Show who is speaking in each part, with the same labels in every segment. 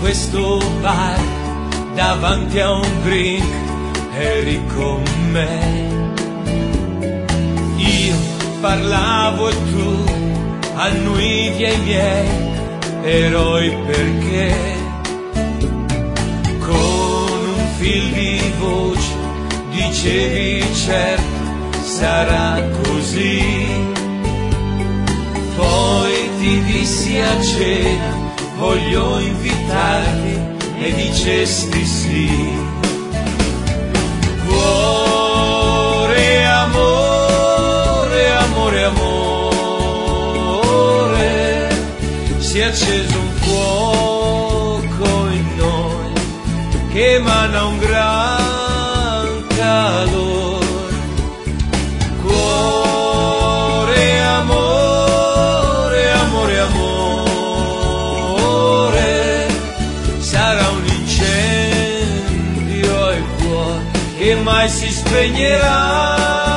Speaker 1: questo bar, davanti a un drink, eri con me. Io parlavo e tu annuivi ai miei eroi, perché con un fil di voce dicevi certo sarà così. Poi ti dissi a cena voglio invitarti e dicesti sì. Cuore, amore, amore, amore, si è acceso un fuoco in noi che emana un gran calore. Cuore, amore, amore, amore, sarà un incendio al cuore che mai si spegnerà.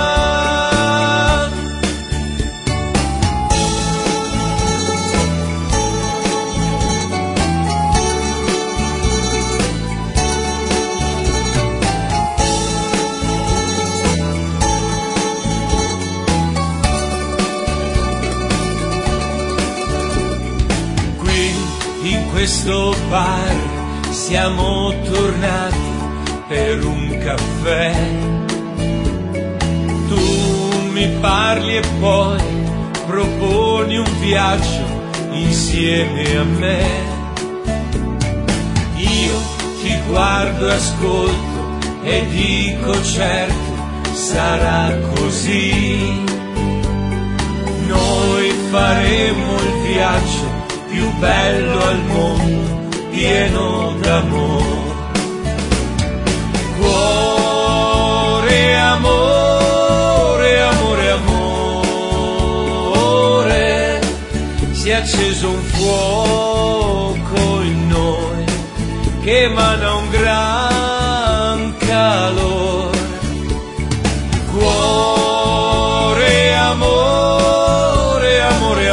Speaker 1: In questo bar siamo tornati per un caffè. Tu mi parli e poi proponi un viaggio insieme a me. Io ti guardo e ascolto e dico certo sarà così. Noi faremo il viaggio più bello al mondo, pieno d'amore. Cuore, amore, amore, amore, si è acceso un fuoco in noi che emana un gran calore. Cuore, amore, amore,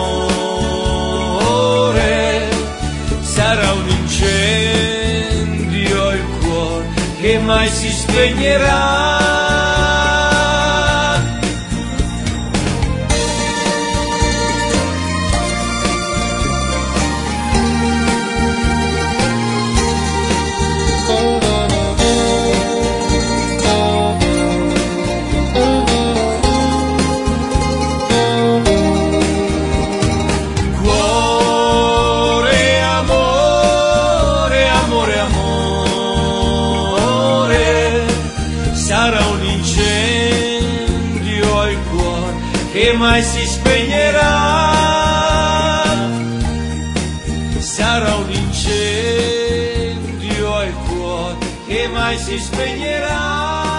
Speaker 1: amore, sarà un incendio al cuore che mai si spegnerà. Sarà un incendio al cuore che mai si spegnerà. Sarà un incendio al cuore che mai si spegnerà.